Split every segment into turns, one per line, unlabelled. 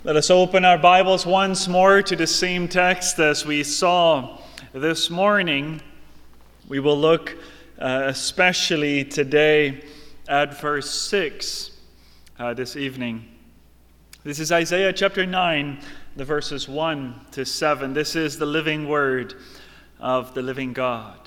Let us open our Bibles once more to the same text as we saw this morning. We will look especially today at verse 6 this evening. This is Isaiah chapter 9, the verses 1 to 7. This is the living word of the living God.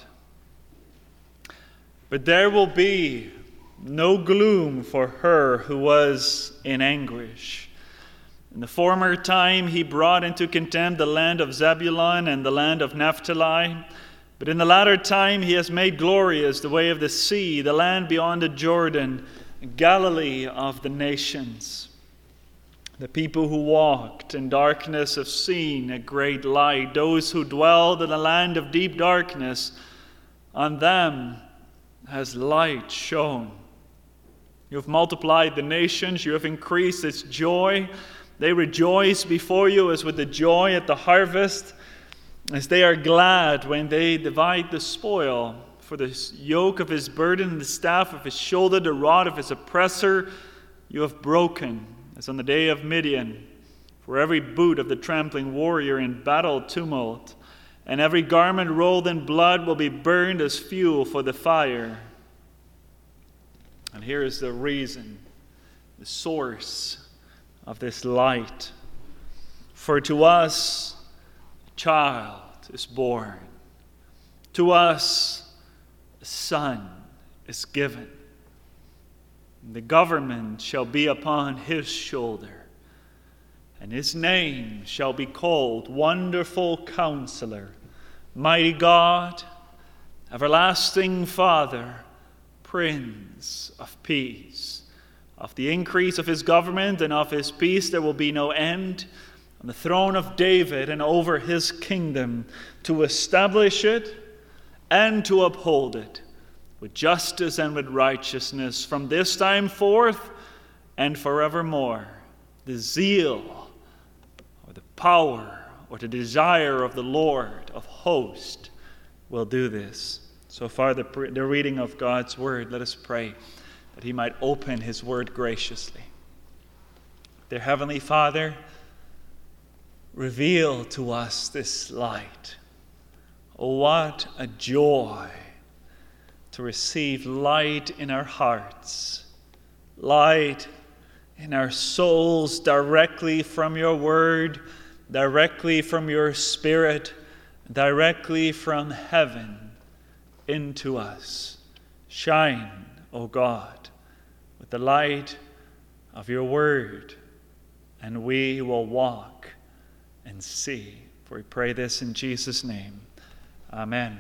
But there will be no gloom for her who was in anguish. In the former time he brought into contempt the land of Zebulun and the land of Naphtali. But in the latter time he has made glorious the way of the sea, the land beyond the Jordan, Galilee of the nations. The people who walked in darkness have seen a great light. Those who dwelled in a land of deep darkness, on them has light shone. You have multiplied the nations, you have increased its joy. They rejoice before you as with the joy at the harvest, as they are glad when they divide the spoil. For the yoke of his burden, the staff of his shoulder, the rod of his oppressor, you have broken, as on the day of Midian. For every boot of the trampling warrior in battle tumult, and every garment rolled in blood will be burned as fuel for the fire. And here is the reason, the source of this light. For to us a child is born, to us a son is given. The government shall be upon his shoulder, and his name shall be called Wonderful Counselor, Mighty God, Everlasting Father, Prince of Peace. Of the increase of his government and of his peace there will be no end, on the throne of David and over his kingdom, to establish it and to uphold it with justice and with righteousness from this time forth and forevermore. The zeal or the power or the desire of the Lord of hosts will do this. So far the reading of God's word. Let us pray that he might open his word graciously. Dear Heavenly Father, reveal to us this light. Oh, what a joy to receive light in our hearts, light in our souls directly from your word, directly from your Spirit, directly from heaven into us. Shine, O God, with the light of your word, and we will walk and see. For we pray this in Jesus' name. Amen.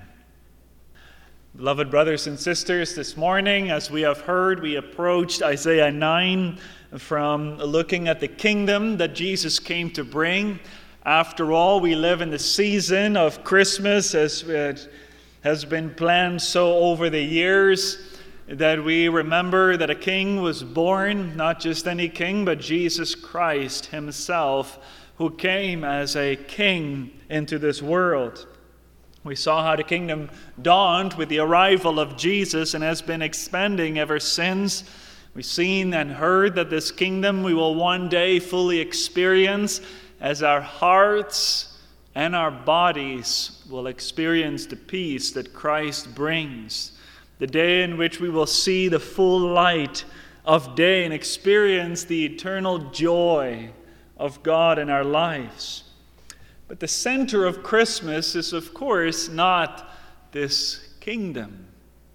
Beloved brothers and sisters, this morning, as we have heard, we approached Isaiah 9 from looking at the kingdom that Jesus came to bring. After all, we live in the season of Christmas, as it has been planned so over the years, that we remember that a king was born, not just any king, but Jesus Christ himself, who came as a king into this world. We saw how the kingdom dawned with the arrival of Jesus and has been expanding ever since. We've seen and heard that this kingdom we will one day fully experience as our hearts and our bodies will experience the peace that Christ brings. The day in which we will see the full light of day and experience the eternal joy of God in our lives. But the center of Christmas is, of course, not this kingdom.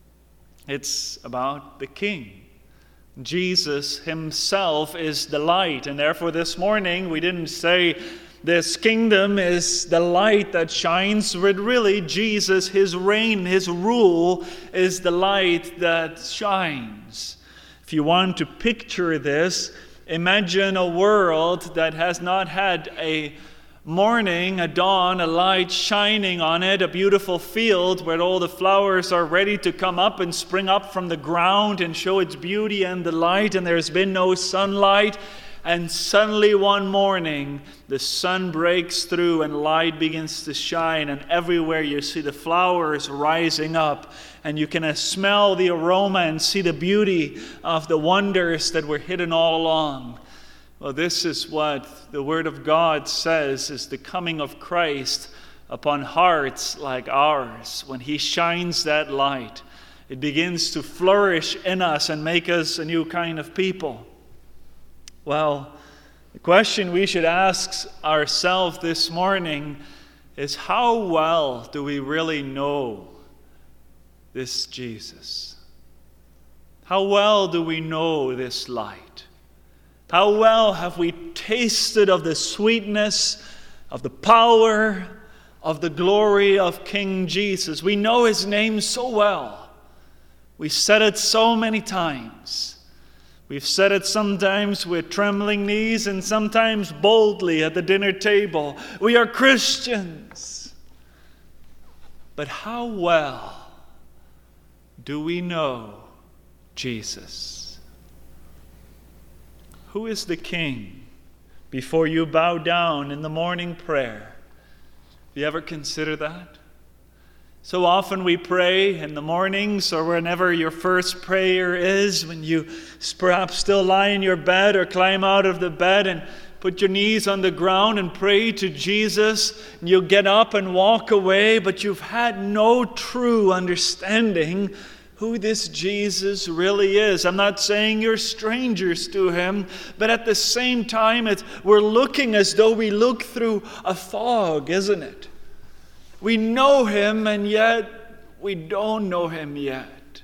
It's about the King. Jesus himself is the light, and therefore this morning we didn't say this kingdom is the light that shines, but really Jesus, his reign, his rule is the light that shines. If you want to picture this, imagine a world that has not had a morning, a dawn, a light shining on it, a beautiful field where all the flowers are ready to come up and spring up from the ground and show its beauty and the light, and there's been no sunlight. And suddenly one morning, the sun breaks through and light begins to shine. And everywhere you see the flowers rising up. And you can smell the aroma and see the beauty of the wonders that were hidden all along. Well, this is what the Word of God says is the coming of Christ upon hearts like ours. When He shines that light, it begins to flourish in us and make us a new kind of people. Well, the question we should ask ourselves this morning is, how well do we really know this Jesus? How well do we know this light? How well have we tasted of the sweetness, of the power, of the glory of King Jesus? We know His name so well. We said it so many times. We've said it sometimes with trembling knees and sometimes boldly at the dinner table. We are Christians. But how well do we know Jesus? Who is the King? Before you bow down in the morning prayer, have you ever considered that? So often we pray in the mornings or whenever your first prayer is, when you perhaps still lie in your bed or climb out of the bed and put your knees on the ground and pray to Jesus. And you get up and walk away, but you've had no true understanding who this Jesus really is. I'm not saying you're strangers to Him, but at the same time, we're looking as though we look through a fog, isn't it? We know Him, and yet we don't know Him yet.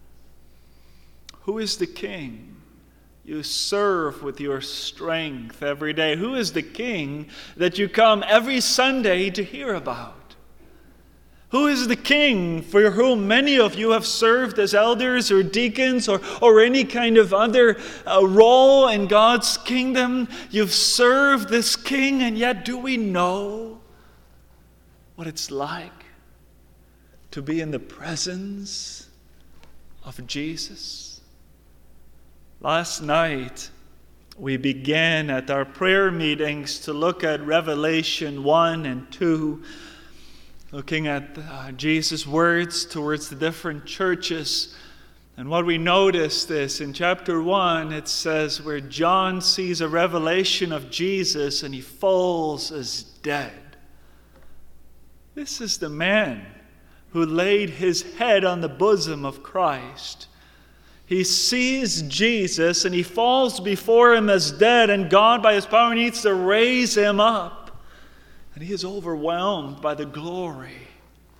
Who is the King you serve with your strength every day? Who is the King that you come every Sunday to hear about? Who is the King for whom many of you have served as elders or deacons or any kind of other role in God's kingdom? You've served this King, and yet do we know what it's like to be in the presence of Jesus? Last night, we began at our prayer meetings to look at Revelation 1 and 2, looking at Jesus' words towards the different churches. And what we noticed is in chapter 1, it says where John sees a revelation of Jesus and he falls as dead. This is the man who laid his head on the bosom of Christ. He sees Jesus and he falls before Him as dead, and God by His power needs to raise him up. And he is overwhelmed by the glory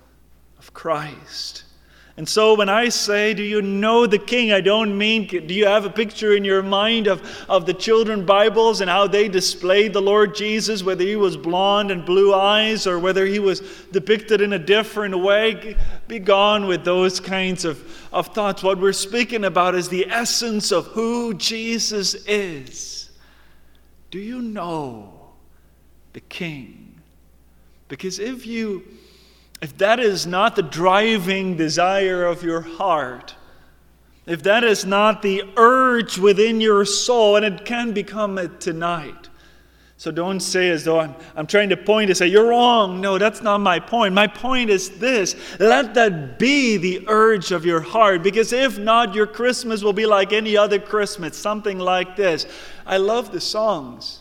of Christ. And so when I say, do you know the King? I don't mean, do you have a picture in your mind of the children Bibles and how they displayed the Lord Jesus, whether He was blonde and blue eyes or whether He was depicted in a different way? Be gone with those kinds of thoughts. What we're speaking about is the essence of who Jesus is. Do you know the King? Because if that is not the driving desire of your heart, if that is not the urge within your soul, and it can become it tonight. So don't say as though I'm trying to point and say, you're wrong. No, that's not my point. My point is this. Let that be the urge of your heart, because if not, your Christmas will be like any other Christmas, something like this. I love the songs.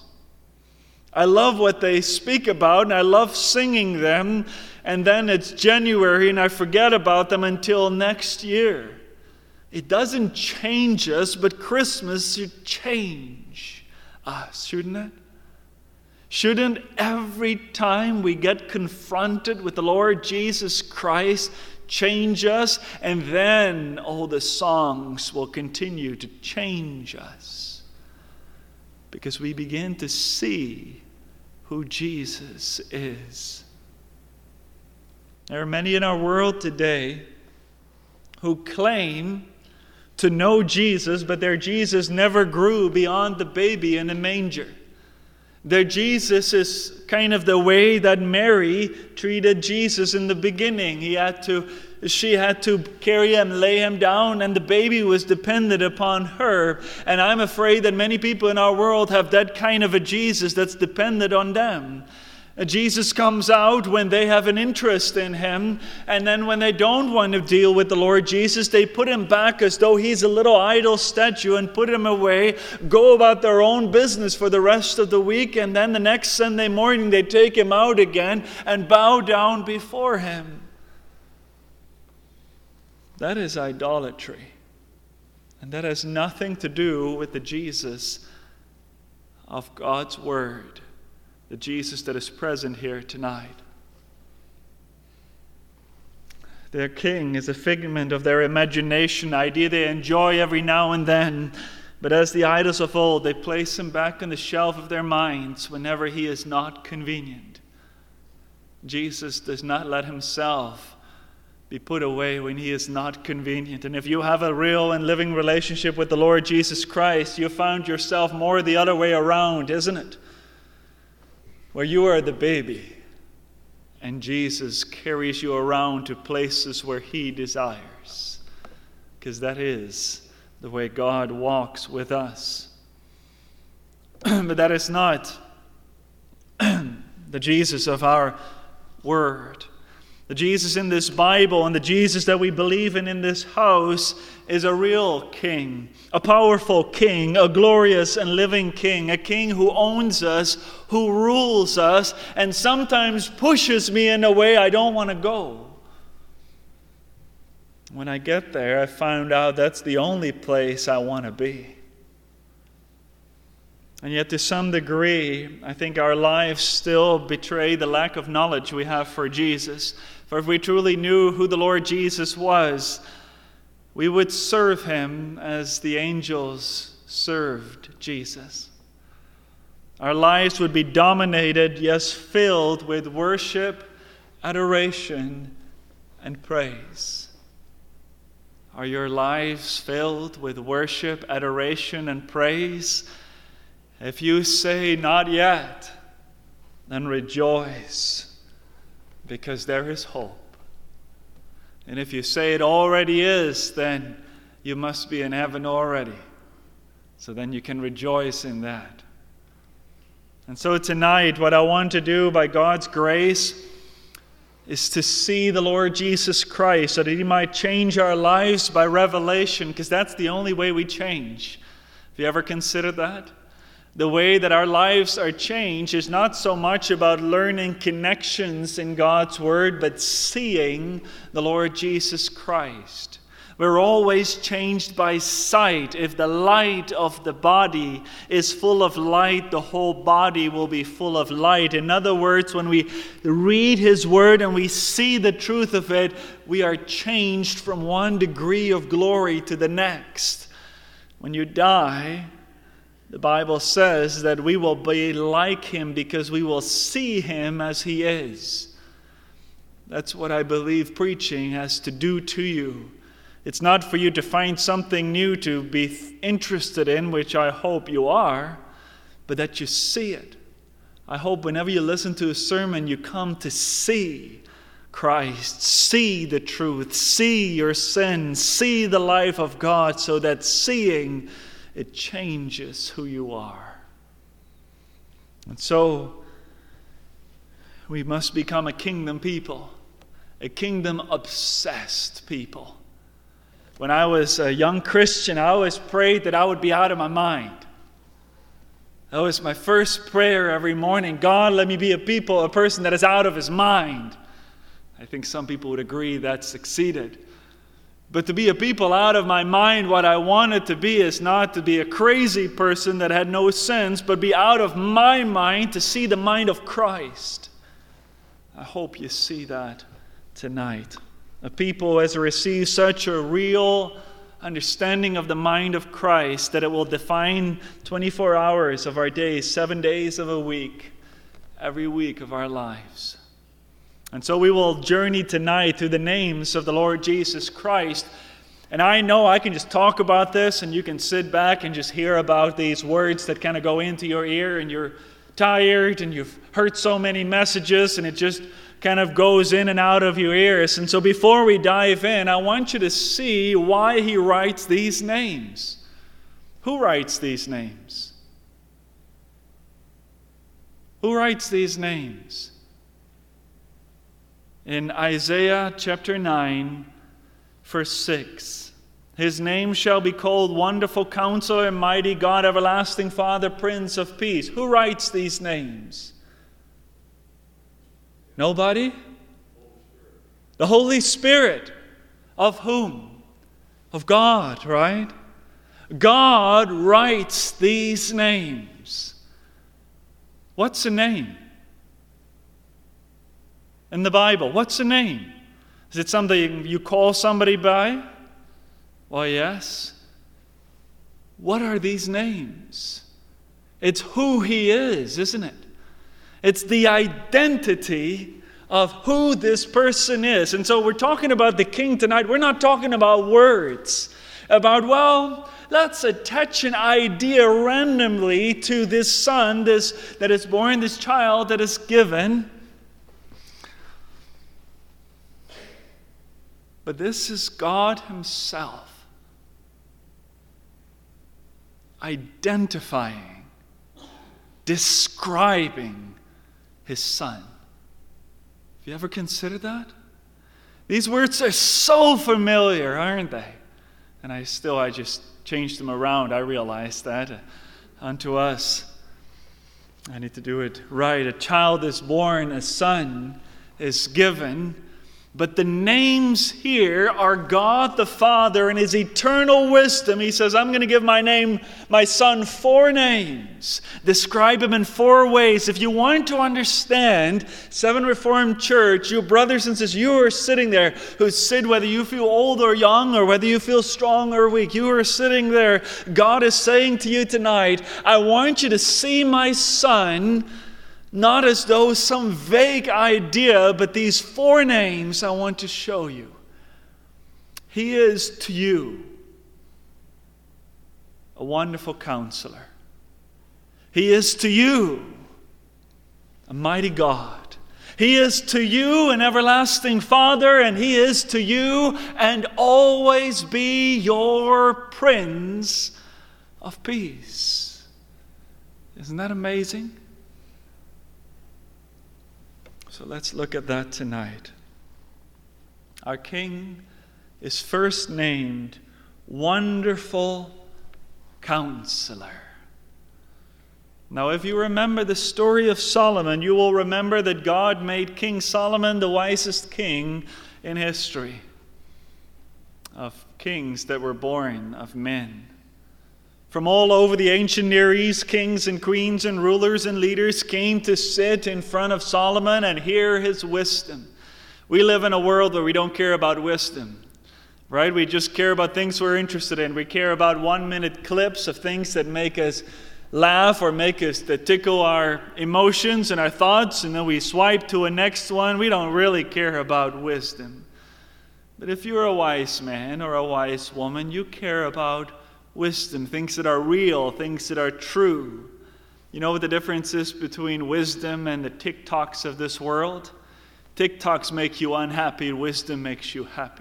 I love what they speak about, and I love singing them. And then it's January, and I forget about them until next year. It doesn't change us, but Christmas should change us, shouldn't it? Shouldn't every time we get confronted with the Lord Jesus Christ change us? And then all the songs will continue to change us, because we begin to see who Jesus is. There are many in our world today who claim to know Jesus, but their Jesus never grew beyond the baby in a manger. Their Jesus is kind of the way that Mary treated Jesus in the beginning. She had to carry him, lay him down, and the baby was dependent upon her. And I'm afraid that many people in our world have that kind of a Jesus that's dependent on them. Jesus comes out when they have an interest in him, and then when they don't want to deal with the Lord Jesus, they put him back as though he's a little idol statue and put him away, go about their own business for the rest of the week, and then the next Sunday morning they take him out again and bow down before him. That is idolatry, and that has nothing to do with the Jesus of God's Word, the Jesus that is present here tonight. Their king is a figment of their imagination, idea they enjoy every now and then. But as the idols of old, they place him back on the shelf of their minds whenever he is not convenient. Jesus does not let himself be put away when he is not convenient. And if you have a real and living relationship with the Lord Jesus Christ, you found yourself more the other way around, isn't it? Where you are the baby, and Jesus carries you around to places where he desires, because that is the way God walks with us. But that is not the Jesus of our Word. The Jesus in this Bible and the Jesus that we believe in this house is a real king, a powerful king, a glorious and living king, a king who owns us, who rules us, and sometimes pushes me in a way I don't want to go. When I get there, I found out that's the only place I want to be. And yet, to some degree, I think our lives still betray the lack of knowledge we have for Jesus. For if we truly knew who the Lord Jesus was, we would serve him as the angels served Jesus. Our lives would be dominated, yes, filled with worship, adoration, and praise. Are your lives filled with worship, adoration, and praise? If you say, not yet, then rejoice, because there is hope. And if you say it already is, then you must be in heaven already. So then you can rejoice in that. And so tonight, what I want to do by God's grace is to see the Lord Jesus Christ so that he might change our lives by revelation, because that's the only way we change. Have you ever considered that? The way that our lives are changed is not so much about learning connections in God's Word, but seeing the Lord Jesus Christ. We're always changed by sight. If the light of the body is full of light, the whole body will be full of light. In other words, when we read His Word and we see the truth of it, we are changed from one degree of glory to the next. When you die, the Bible says that we will be like Him because we will see Him as He is. That's what I believe preaching has to do to you. It's not for you to find something new to be interested in, which I hope you are, but that you see it. I hope whenever you listen to a sermon, you come to see Christ, see the truth, see your sin, see the life of God, so that seeing it changes who you are. And so we must become a kingdom people, a kingdom-obsessed people. When I was a young Christian, I always prayed that I would be out of my mind. That was my first prayer every morning. God, let me be a person that is out of his mind. I think some people would agree that succeeded. But to be a people out of my mind, what I wanted to be is not to be a crazy person that had no sense, but be out of my mind to see the mind of Christ. I hope you see that tonight. A people who has received such a real understanding of the mind of Christ that it will define 24 hours of our days, 7 days of a week, every week of our lives. And so we will journey tonight through the names of the Lord Jesus Christ. And I know I can just talk about this and you can sit back and just hear about these words that kind of go into your ear, and you're tired and you've heard so many messages and it just kind of goes in and out of your ears. And so before we dive in, I want you to see why he writes these names. Who writes these names? Who writes these names? In Isaiah chapter 9, verse 6, His name shall be called Wonderful Counselor, Mighty God, Everlasting Father, Prince of Peace. Who writes these names? Nobody? The Holy Spirit. Of whom? Of God, right? God writes these names. What's a name? In the Bible, what's a name? Is it something you call somebody by? Well, yes. What are these names? It's who He is, isn't it? It's the identity of who this person is. And so we're talking about the King tonight. We're not talking about words. About, well, let's attach an idea randomly to this son, that is born, this child that is given. But this is God Himself identifying, describing His Son. Have you ever considered that? These words are so familiar, aren't they? And I just changed them around. I realized that unto us. I need to do it right. A child is born, a son is given. But the names here are God the Father in His eternal wisdom. He says, I'm going to give my son 4 names. Describe him in 4 ways. If you want to understand Seven Reformed Church, you brothers and sisters, you are sitting there who sit, whether you feel old or young, or whether you feel strong or weak, you are sitting there. God is saying to you tonight, I want you to see my son not as though some vague idea, but these 4 names I want to show you. He is to you a wonderful counselor. He is to you a mighty God. He is to you an everlasting Father, and He is to you and always be your Prince of Peace. Isn't that amazing? So let's look at that tonight. Our King is first named Wonderful Counselor. Now, if you remember the story of Solomon, you will remember that God made King Solomon the wisest king in history of kings that were born of men. From all over the ancient Near East, kings and queens and rulers and leaders came to sit in front of Solomon and hear his wisdom. We live in a world where we don't care about wisdom, right? We just care about things we're interested in. We care about 1-minute clips of things that make us laugh or that tickle our emotions and our thoughts, and then we swipe to a next one. We don't really care about wisdom. But if you're a wise man or a wise woman, you care about wisdom, things that are real, things that are true. You know what the difference is between wisdom and the TikToks of this world? TikToks make you unhappy, wisdom makes you happy.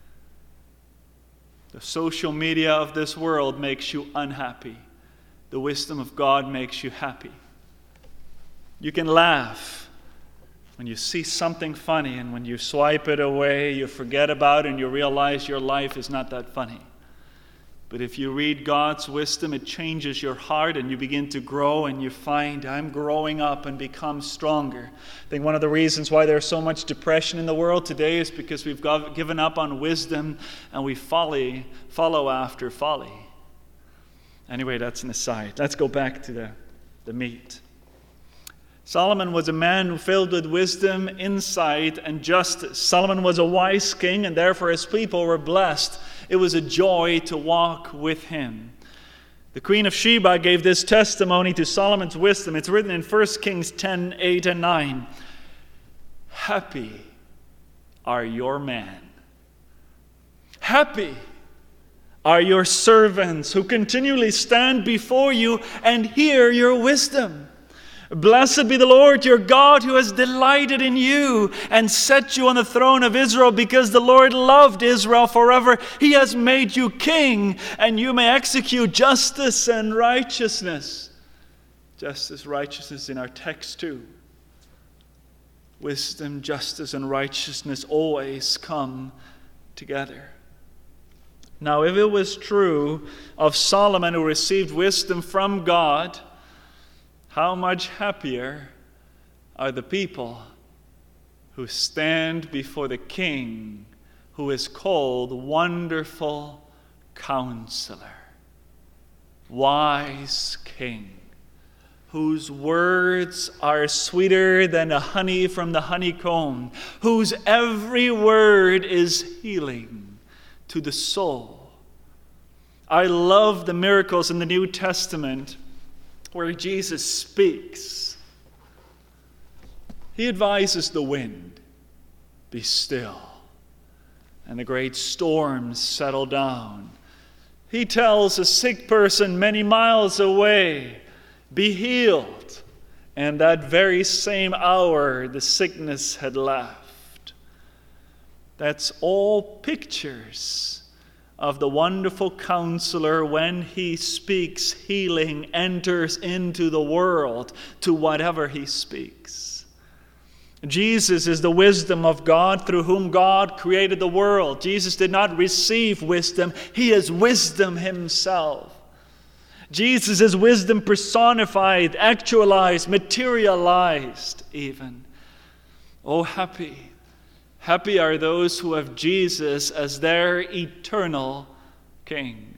The social media of this world makes you unhappy. The wisdom of God makes you happy. You can laugh when you see something funny, and when you swipe it away, you forget about it and you realize your life is not that funny. But if you read God's wisdom, it changes your heart and you begin to grow, and you find, I'm growing up and become stronger. I think one of the reasons why there's so much depression in the world today is because we've given up on wisdom and we follow after folly. Anyway, that's an aside. Let's go back to the meat. Solomon was a man filled with wisdom, insight, and justice. Solomon was a wise king, and therefore his people were blessed. It was a joy to walk with him. The Queen of Sheba gave this testimony to Solomon's wisdom. It's written in 1 Kings 10, 8 and 9. Happy are your men. Happy are your servants who continually stand before you and hear your wisdom. Blessed be the Lord your God, who has delighted in you and set you on the throne of Israel, because the Lord loved Israel forever. He has made you king, and you may execute justice and righteousness. Justice, righteousness in our text too. Wisdom, justice, and righteousness always come together. Now, if it was true of Solomon who received wisdom from God, how much happier are the people who stand before the King who is called Wonderful Counselor, Wise King, whose words are sweeter than the honey from the honeycomb, whose every word is healing to the soul. I love the miracles in the New Testament where Jesus speaks. He advises the wind, "Be still," and the great storms settle down. He tells a sick person many miles away, "Be healed," and that very same hour the sickness had left. That's all pictures of the wonderful counselor. When he speaks, healing enters into the world to whatever he speaks. Jesus is the wisdom of God through whom God created the world. Jesus did not receive wisdom. He is wisdom himself. Jesus is wisdom personified, actualized, materialized even. Oh, happy are those who have Jesus as their eternal King.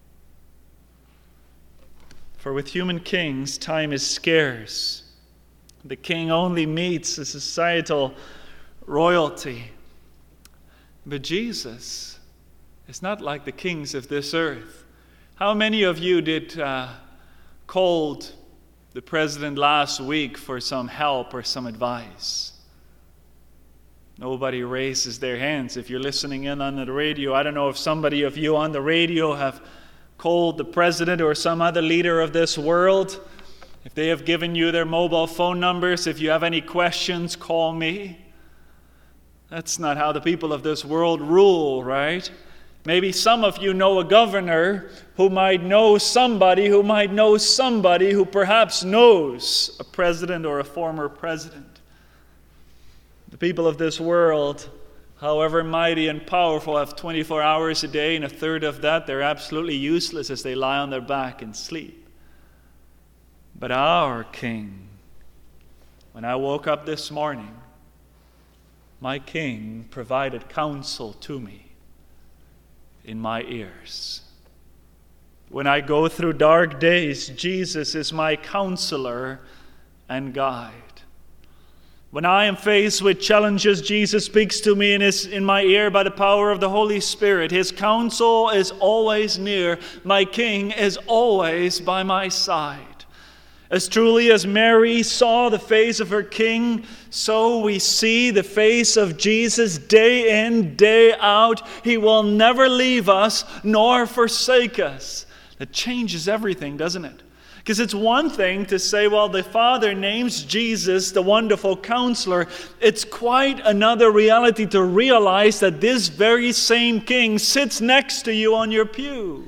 For with human kings, time is scarce. The king only meets a societal royalty. But Jesus is not like the kings of this earth. How many of you did called the president last week for some help or some advice? Nobody raises their hands. If you're listening in on the radio, I don't know if somebody of you on the radio have called the president or some other leader of this world. If they have given you their mobile phone numbers, if you have any questions, call me. That's not how the people of this world rule, right? Maybe some of you know a governor who might know somebody who perhaps knows a president or a former president. The people of this world, however mighty and powerful, have 24 hours a day, and a third of that they're absolutely useless as they lie on their back and sleep. But our King, when I woke up this morning, my King provided counsel to me in my ears. When I go through dark days, Jesus is my counselor and guide. When I am faced with challenges, Jesus speaks to me in my ear by the power of the Holy Spirit. His counsel is always near. My King is always by my side. As truly as Mary saw the face of her King, so we see the face of Jesus day in, day out. He will never leave us nor forsake us. That changes everything, doesn't it? Because it's one thing to say, well, the Father names Jesus the Wonderful Counselor. It's quite another reality to realize that this very same King sits next to you on your pew,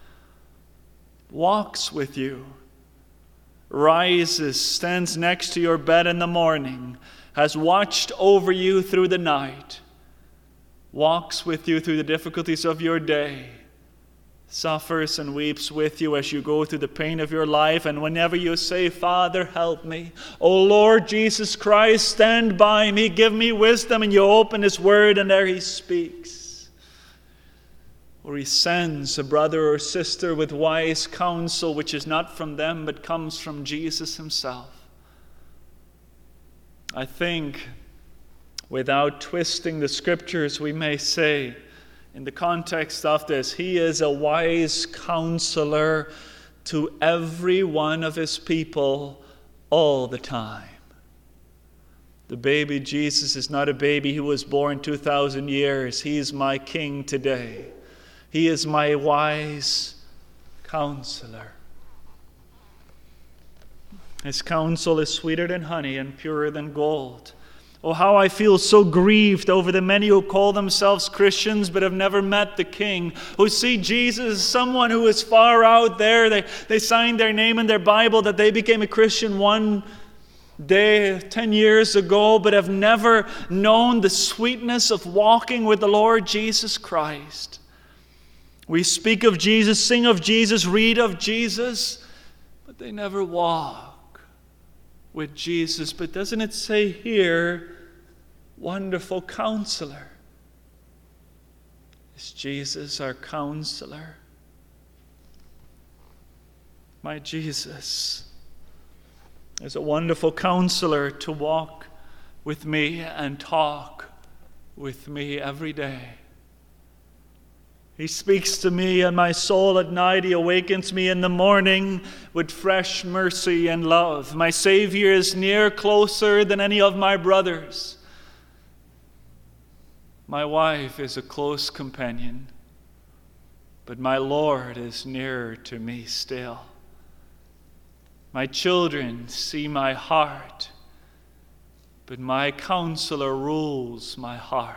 walks with you, rises, stands next to your bed in the morning, has watched over you through the night, walks with you through the difficulties of your day, suffers and weeps with you as you go through the pain of your life. And whenever you say, "Father, help me," "Oh Lord Jesus Christ, stand by me, give me wisdom," and you open His Word and there He speaks. Or He sends a brother or sister with wise counsel, which is not from them but comes from Jesus Himself. I think, without twisting the Scriptures, we may say, in the context of this, He is a wise counselor to every one of His people all the time. The baby Jesus is not a baby who was born 2,000 years. He is my King today. He is my wise counselor. His counsel is sweeter than honey and purer than gold. Oh, how I feel so grieved over the many who call themselves Christians but have never met the King, who see Jesus as someone who is far out there. They signed their name in their Bible that they became a Christian one day 10 years ago, but have never known the sweetness of walking with the Lord Jesus Christ. We speak of Jesus, sing of Jesus, read of Jesus, but they never walk with Jesus. But doesn't it say here, Wonderful Counselor? Is Jesus our counselor? My Jesus is a wonderful counselor to walk with me and talk with me every day. He speaks to me and my soul at night. He awakens me in the morning with fresh mercy and love. My Savior is near, closer than any of my brothers. My wife is a close companion, but my Lord is nearer to me still. My children see my heart, but my counselor rules my heart.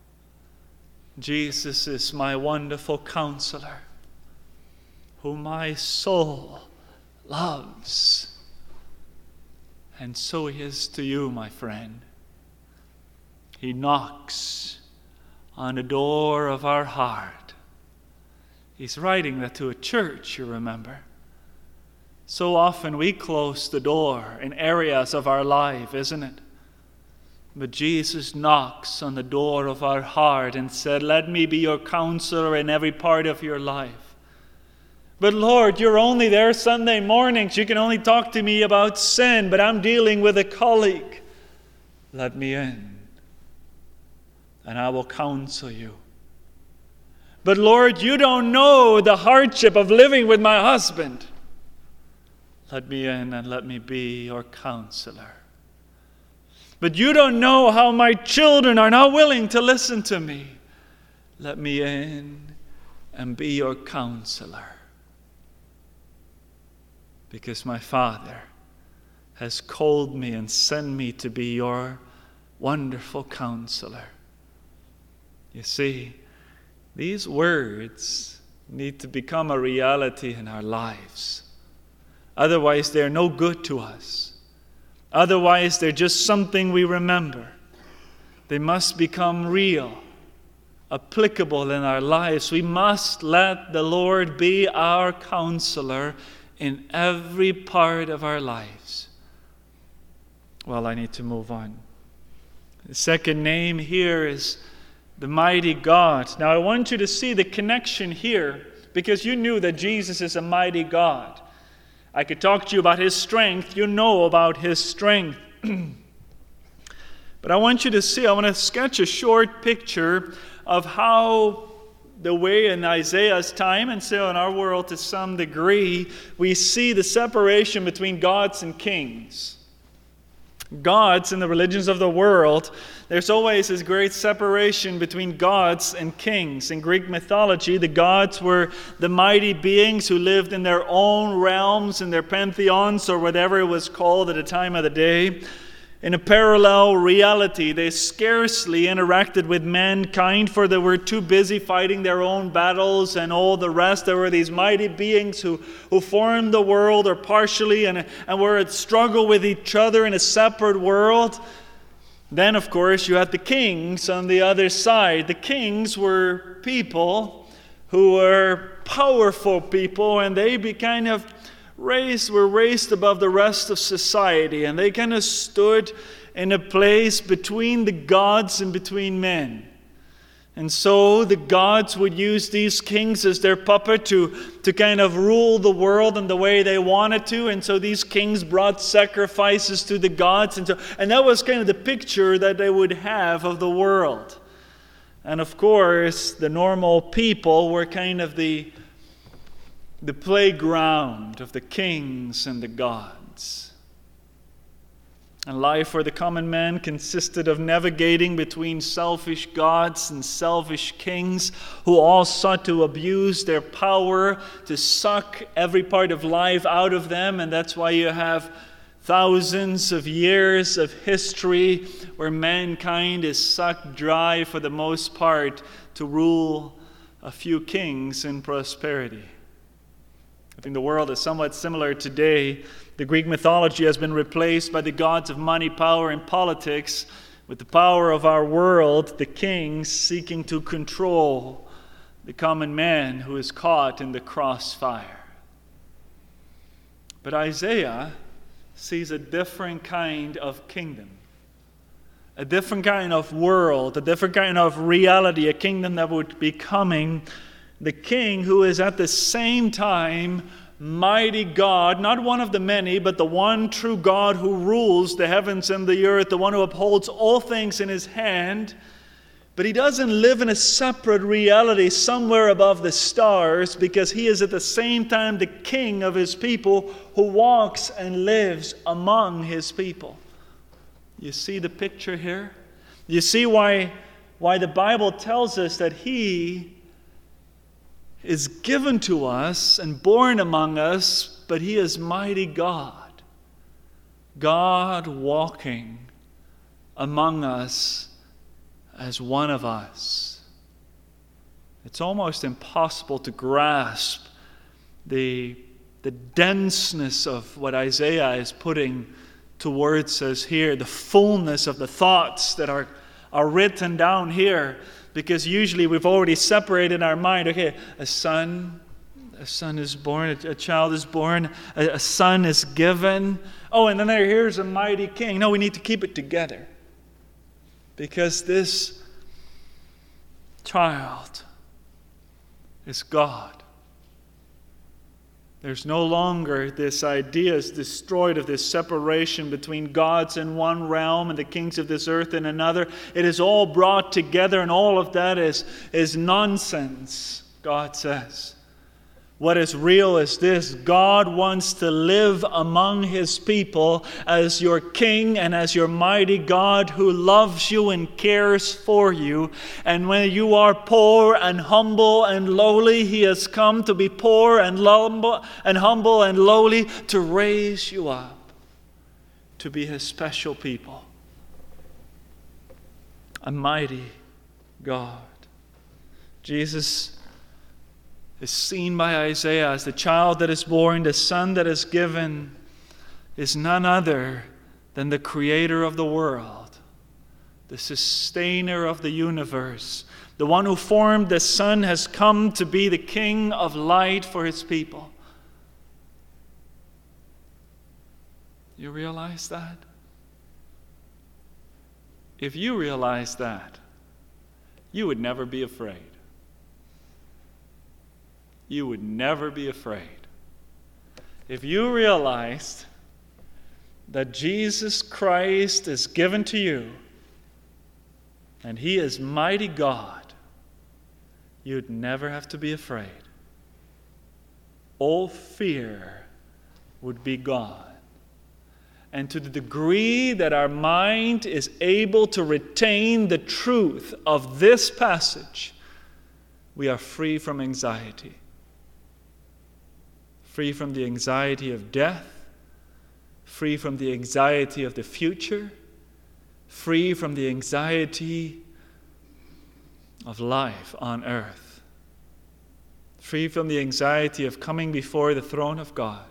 Jesus is my wonderful counselor, whom my soul loves. And so he is to you, my friend. He knocks on the door of our heart. He's writing that to a church, you remember. So often we close the door in areas of our life, isn't it? But Jesus knocks on the door of our heart and said, let me be your counselor in every part of your life. But Lord, you're only there Sunday mornings. You can only talk to me about sin, but I'm dealing with a colleague. Let me in, and I will counsel you. But Lord, you don't know the hardship of living with my husband. Let me in and let me be your counselor. But you don't know how my children are not willing to listen to me. Let me in and be your counselor. Because my Father has called me and sent me to be your wonderful counselor. You see, these words need to become a reality in our lives. Otherwise, they're no good to us. Otherwise, they're just something we remember. They must become real, applicable in our lives. We must let the Lord be our counselor in every part of our lives. Well, I need to move on. The second name here is the mighty God. Now, I want you to see the connection here, because you knew that Jesus is a mighty God. I could talk to you about his strength. You know about his strength. But I want you to see, I want to sketch a short picture of how the way in Isaiah's time, and so in our world to some degree, we see the separation between gods and kings. Gods in the religions of the world, there's always this great separation between gods and kings. In Greek mythology, the gods were the mighty beings who lived in their own realms, in their pantheons, or whatever it was called at the time of the day. In a parallel reality, they scarcely interacted with mankind, for they were too busy fighting their own battles and all the rest. There were these mighty beings who formed the world, or partially, and were at struggle with each other in a separate world. Then, of course, you had the kings on the other side. The kings were people who were powerful people, and they were raised above the rest of society, and they kind of stood in a place between the gods and between men. And so the gods would use these kings as their puppet to kind of rule the world in the way they wanted to. And so these kings brought sacrifices to the gods, and that was kind of the picture that they would have of the world. And of course, the normal people were kind of the playground of the kings and the gods. And life for the common man consisted of navigating between selfish gods and selfish kings who all sought to abuse their power, to suck every part of life out of them. And that's why you have thousands of years of history where mankind is sucked dry for the most part to rule a few kings in prosperity. I think the world is somewhat similar today. The Greek mythology has been replaced by the gods of money, power, and politics, with the power of our world, the kings seeking to control the common man who is caught in the crossfire. But Isaiah sees a different kind of kingdom, a different kind of world, a different kind of reality, a kingdom that would be coming. The king who is at the same time mighty God, not one of the many, but the one true God who rules the heavens and the earth, the one who upholds all things in his hand. But he doesn't live in a separate reality somewhere above the stars, because he is at the same time the king of his people who walks and lives among his people. You see the picture here? You see why the Bible tells us that he is given to us and born among us, but he is mighty God. God walking among us as one of us. It's almost impossible to grasp the denseness of what Isaiah is putting towards us here, the fullness of the thoughts that are written down here, because usually we've already separated our mind. Okay, a son is born, a child is born, a son is given. Oh, and then here's a mighty king. No, we need to keep it together, because this child is God. There's no longer this idea is destroyed of this separation between gods in one realm and the kings of this earth in another. It is all brought together, and all of that is nonsense, God says. What is real is this: God wants to live among his people as your king and as your mighty God who loves you and cares for you. And when you are poor and humble and lowly, he has come to be poor and humble and lowly, to raise you up to be his special people. A mighty God. Jesus is seen by Isaiah as the child that is born, the son that is given, is none other than the creator of the world, the sustainer of the universe. The one who formed the sun has come to be the king of light for his people. You realize that? If you realize that, you would never be afraid. You would never be afraid. If you realized that Jesus Christ is given to you and he is mighty God, you'd never have to be afraid. All fear would be gone. And to the degree that our mind is able to retain the truth of this passage, we are free from anxiety. Free from the anxiety of death, free from the anxiety of the future, free from the anxiety of life on earth, free from the anxiety of coming before the throne of God.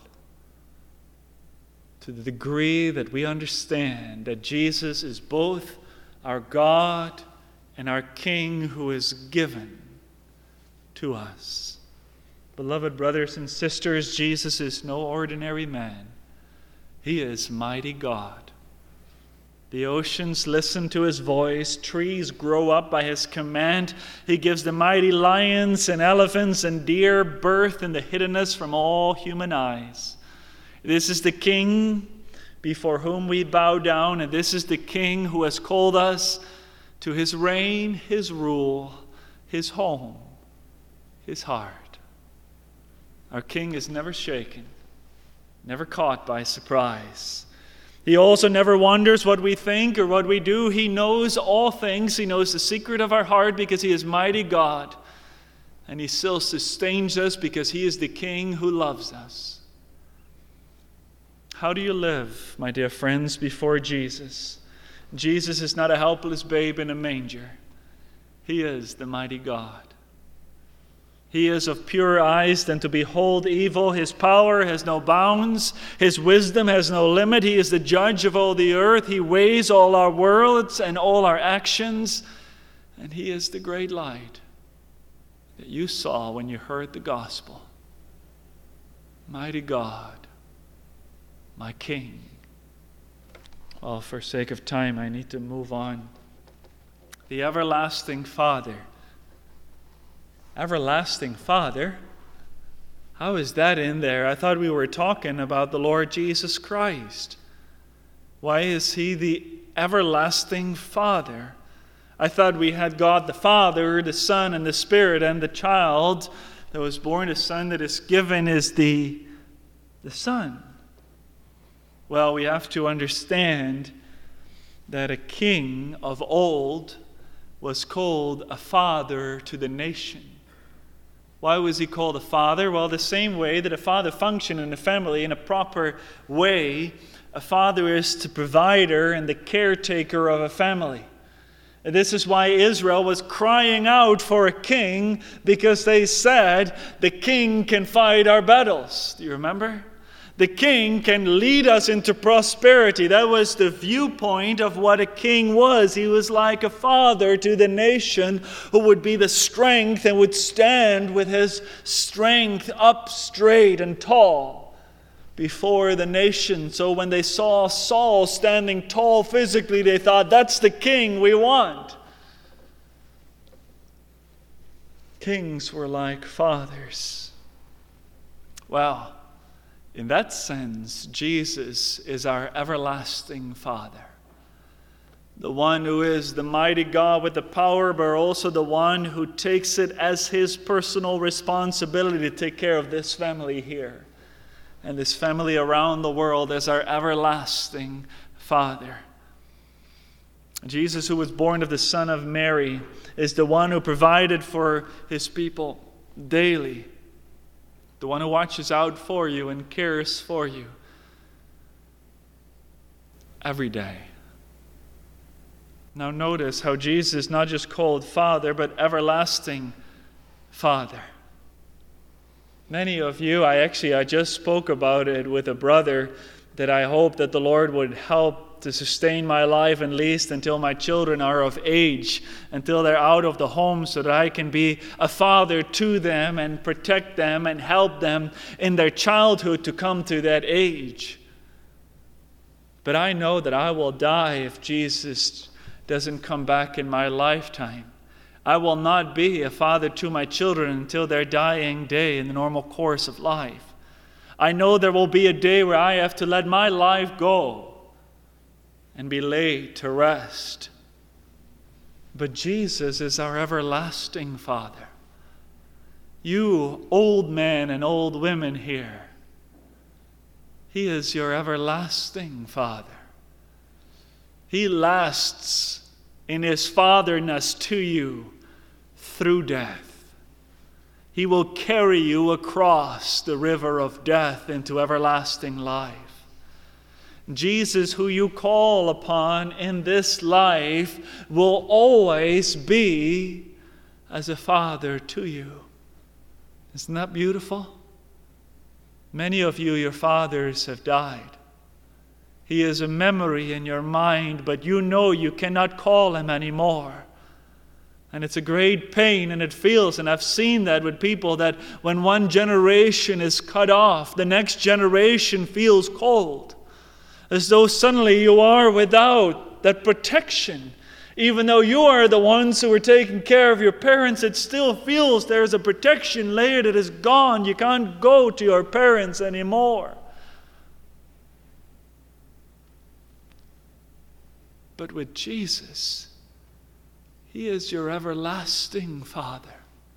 To the degree that we understand that Jesus is both our God and our King who is given to us. Beloved brothers and sisters, Jesus is no ordinary man. He is mighty God. The oceans listen to his voice. Trees grow up by his command. He gives the mighty lions and elephants and deer birth in the hiddenness from all human eyes. This is the King before whom we bow down, and this is the King who has called us to his reign, his rule, his home, his heart. Our King is never shaken, never caught by surprise. He also never wonders what we think or what we do. He knows all things. He knows the secret of our heart because he is mighty God. And he still sustains us because he is the King who loves us. How do you live, my dear friends, before Jesus? Jesus is not a helpless babe in a manger. He is the mighty God. He is of purer eyes than to behold evil. His power has no bounds. His wisdom has no limit. He is the judge of all the earth. He weighs all our worlds and all our actions. And He is the great light that you saw when you heard the gospel. Mighty God, my King. Well, for sake of time, I need to move on. The everlasting Father. Everlasting Father? How is that in there? I thought we were talking about the Lord Jesus Christ. Why is He the everlasting Father? I thought we had God the Father, the Son, and the Spirit, and the child that was born, the Son that is given is the Son. Well, we have to understand that a king of old was called a father to the nation. Why was he called a father? Well, the same way that a father functioned in a family in a proper way, a father is the provider and the caretaker of a family. And this is why Israel was crying out for a king, because they said, the king can fight our battles. Do you remember? The king can lead us into prosperity. That was the viewpoint of what a king was. He was like a father to the nation who would be the strength and would stand with his strength up straight and tall before the nation. So when they saw Saul standing tall physically, they thought, that's the king we want. Kings were like fathers. Well, in that sense, Jesus is our everlasting Father. The one who is the mighty God with the power, but also the one who takes it as His personal responsibility to take care of this family here and this family around the world as our everlasting Father. Jesus, who was born of the Son of Mary, is the one who provided for His people daily. The one who watches out for you and cares for you every day. Now notice how Jesus is not just called Father, but everlasting Father. Many of you, I just spoke about it with a brother, that I hope that the Lord would help to sustain my life at least until my children are of age, until they're out of the home, so that I can be a father to them and protect them and help them in their childhood to come to that age. But I know that I will die if Jesus doesn't come back in my lifetime. I will not be a father to my children until their dying day in the normal course of life. I know there will be a day where I have to let my life go and be laid to rest. But Jesus is our everlasting Father. You old men and old women here, He is your everlasting Father. He lasts in His fatherness to you through death. He will carry you across the river of death into everlasting life. Jesus, who you call upon in this life, will always be as a father to you. Isn't that beautiful? Many of you, your fathers have died. He is a memory in your mind, but you know you cannot call him anymore. And it's a great pain, and it feels, and I've seen that with people, that when one generation is cut off, the next generation feels cold. As though suddenly you are without that protection. Even though you are the ones who are taking care of your parents, it still feels there's a protection layer that is gone. You can't go to your parents anymore. But with Jesus, He is your everlasting Father.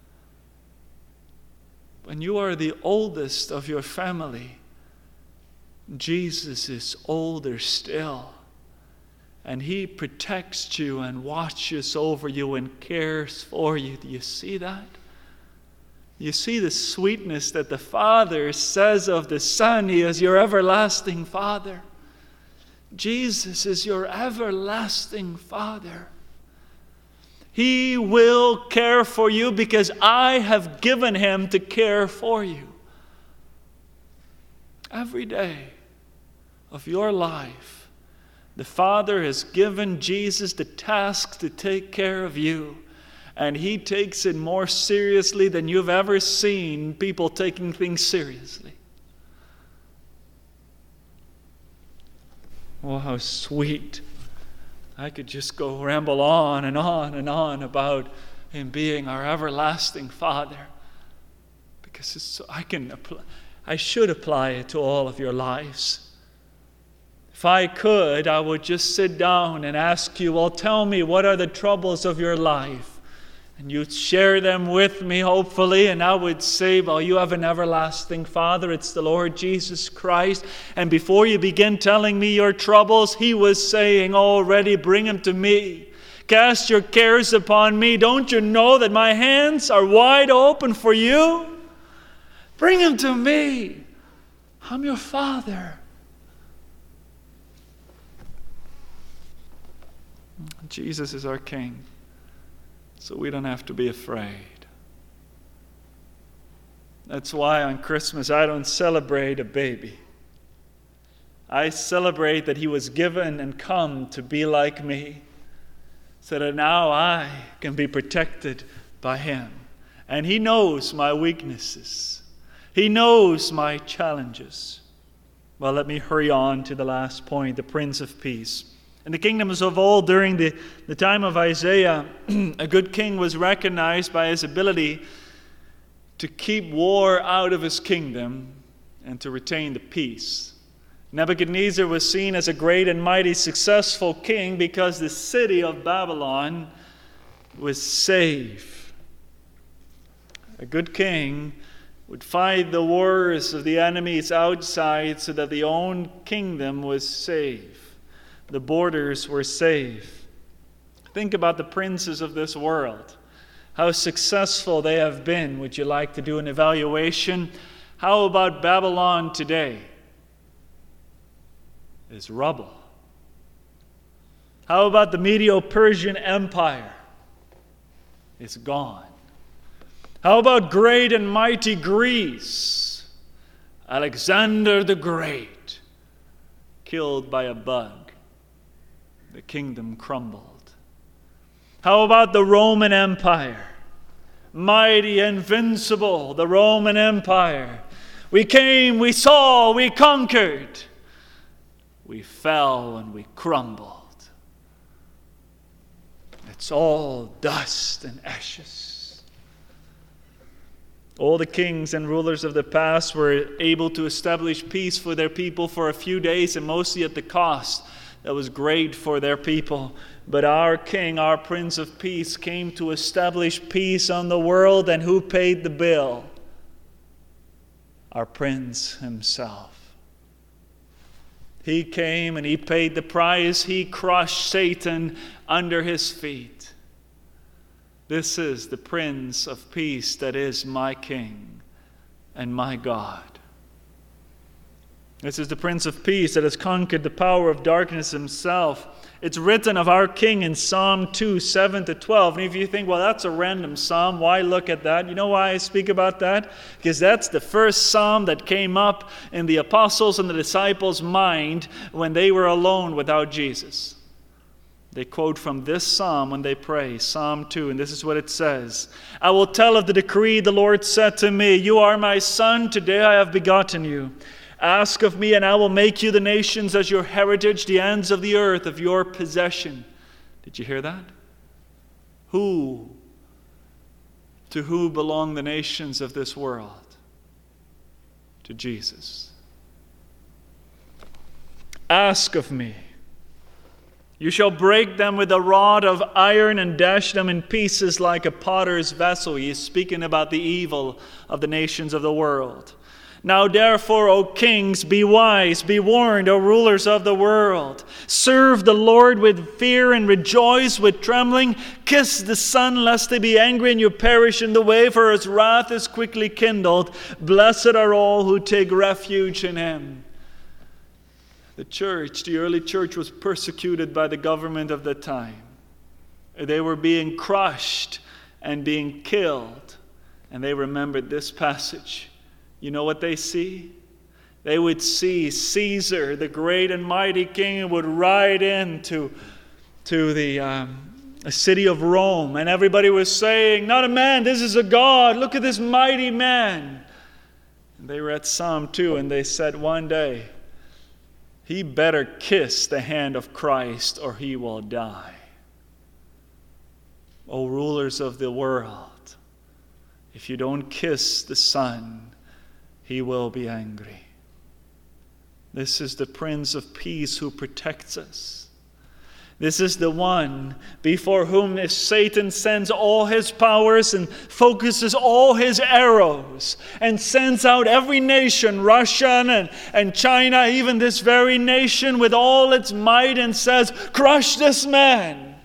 When you are the oldest of your family, Jesus is older still, and He protects you and watches over you and cares for you. Do you see that? You see the sweetness that the Father says of the Son. He is your everlasting Father. Jesus is your everlasting Father. He will care for you because I have given him to care for you. Every day of your life, the Father has given Jesus the task to take care of you. And he takes it more seriously than you've ever seen people taking things seriously. Oh, how sweet. I could just go ramble on and on and on about him being our everlasting Father. Because I should apply it to all of your lives. If I could, I would just sit down and ask you, well, tell me, what are the troubles of your life? And you'd share them with me, hopefully, and I would say, well, you have an everlasting Father. It's the Lord Jesus Christ. And before you begin telling me your troubles, he was saying already, bring them to me. Cast your cares upon me. Don't you know that my hands are wide open for you? Bring them to me. I'm your Father. Jesus is our King. So we don't have to be afraid. That's why on Christmas I don't celebrate a baby. I celebrate that he was given and come to be like me, so that now I can be protected by him. And he knows my weaknesses. He knows my challenges. Well, let me hurry on to the last point, the Prince of Peace. In the kingdoms of old, during the time of Isaiah, a good king was recognized by his ability to keep war out of his kingdom and to retain the peace. Nebuchadnezzar was seen as a great and mighty successful king because the city of Babylon was safe. A good king would fight the wars of the enemies outside so that the own kingdom was safe. The borders were safe. Think about the princes of this world. How successful they have been. Would you like to do an evaluation? How about Babylon today? It's rubble. How about the Medo-Persian Empire? It's gone. How about great and mighty Greece? Alexander the Great, killed by a bug. The kingdom crumbled. How about the Roman Empire? Mighty, invincible, the Roman Empire. We came, we saw, we conquered. We fell and we crumbled. It's all dust and ashes. All the kings and rulers of the past were able to establish peace for their people for a few days, and mostly at the cost that was great for their people. But our King, our Prince of Peace, came to establish peace on the world, and who paid the bill? Our Prince himself. He came and he paid the price. He crushed Satan under his feet. This is the Prince of Peace that is my King and my God. This is the Prince of Peace that has conquered the power of darkness himself. It's written of our King in Psalm 2, 7-12. And if you think, well, that's a random psalm, why look at that? You know why I speak about that? Because that's the first psalm that came up in the apostles' and the disciples' mind when they were alone without Jesus. They quote from this psalm when they pray, Psalm 2, and this is what it says. I will tell of the decree the Lord said to me, you are my son, today I have begotten you. Ask of me, and I will make you the nations as your heritage, the ends of the earth of your possession. Did you hear that? To who belong the nations of this world? To Jesus. Ask of me. You shall break them with a rod of iron and dash them in pieces like a potter's vessel. He is speaking about the evil of the nations of the world. Now therefore, O kings, be wise, be warned, O rulers of the world. Serve the Lord with fear and rejoice with trembling. Kiss the Son, lest he be angry and you perish in the way, for his wrath is quickly kindled. Blessed are all who take refuge in him. The early church was persecuted by the government of the time. They were being crushed and being killed. And they remembered this passage. You know what they see? They would see Caesar, the great and mighty king, would ride into the city of Rome. And everybody was saying, not a man, this is a God. Look at this mighty man. And they read Psalm 2 and they said one day, he better kiss the hand of Christ or he will die. O rulers of the world, if you don't kiss the Son, he will be angry. This is the Prince of Peace who protects us. This is the one before whom if Satan sends all his powers and focuses all his arrows and sends out every nation, Russia and China, even this very nation with all its might, and says, crush this man.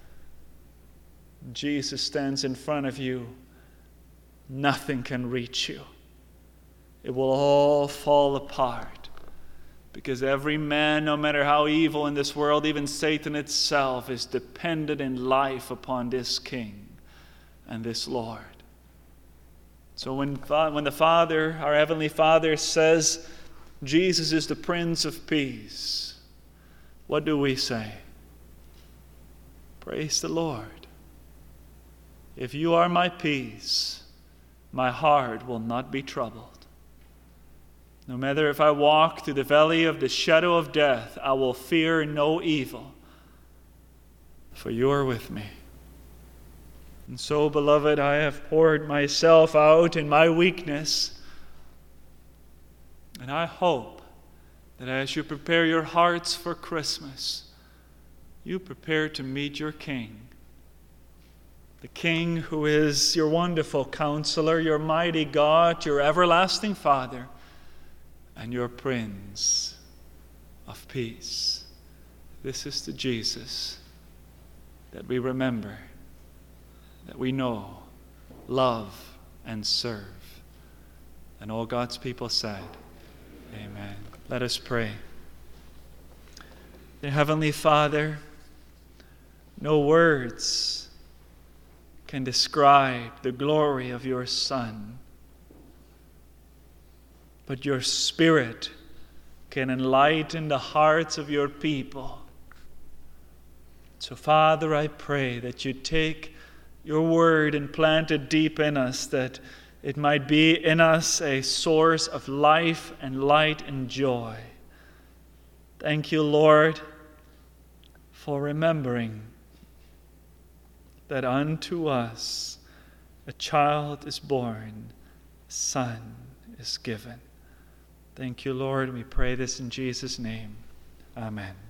Jesus stands in front of you. Nothing can reach you. It will all fall apart. Because every man, no matter how evil in this world, even Satan itself, is dependent in life upon this King and this Lord. So when the Father, our Heavenly Father, says Jesus is the Prince of Peace, what do we say? Praise the Lord. If you are my peace, my heart will not be troubled. No matter if I walk through the valley of the shadow of death, I will fear no evil, for you are with me. And so, beloved, I have poured myself out in my weakness, and I hope that as you prepare your hearts for Christmas, you prepare to meet your King. The King who is your wonderful Counselor, your mighty God, your everlasting Father, and your Prince of Peace. This is the Jesus that we remember, that we know, love, and serve. And all God's people said, amen. Let us pray. Dear Heavenly Father, no words can describe the glory of your Son, but your Spirit can enlighten the hearts of your people. So, Father, I pray that you take your word and plant it deep in us, that it might be in us a source of life and light and joy. Thank you, Lord, for remembering that unto us a child is born, a son is given. Thank you, Lord. We pray this in Jesus' name. Amen.